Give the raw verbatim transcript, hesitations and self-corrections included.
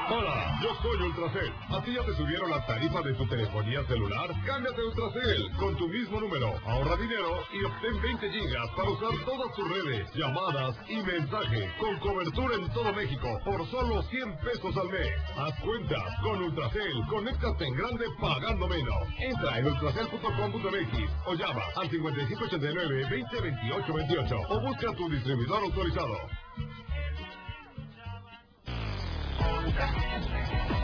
Hola, yo soy Ultracel. ¿A ti ya te subieron la tarifa de tu telefonía celular? Cámbiate a Ultracel con tu mismo número. Ahorra dinero y obtén veinte gigas para usar todas tus redes, llamadas y mensajes con cobertura en todo México por solo cien pesos al mes. Haz cuentas con Ultracel. Conéctate en grande pagando menos. Entra en ultracel punto com punto m x o llama al cincuenta y cinco ochenta y nueve veinte veintiocho veintiocho o busca a tu distribuidor autorizado.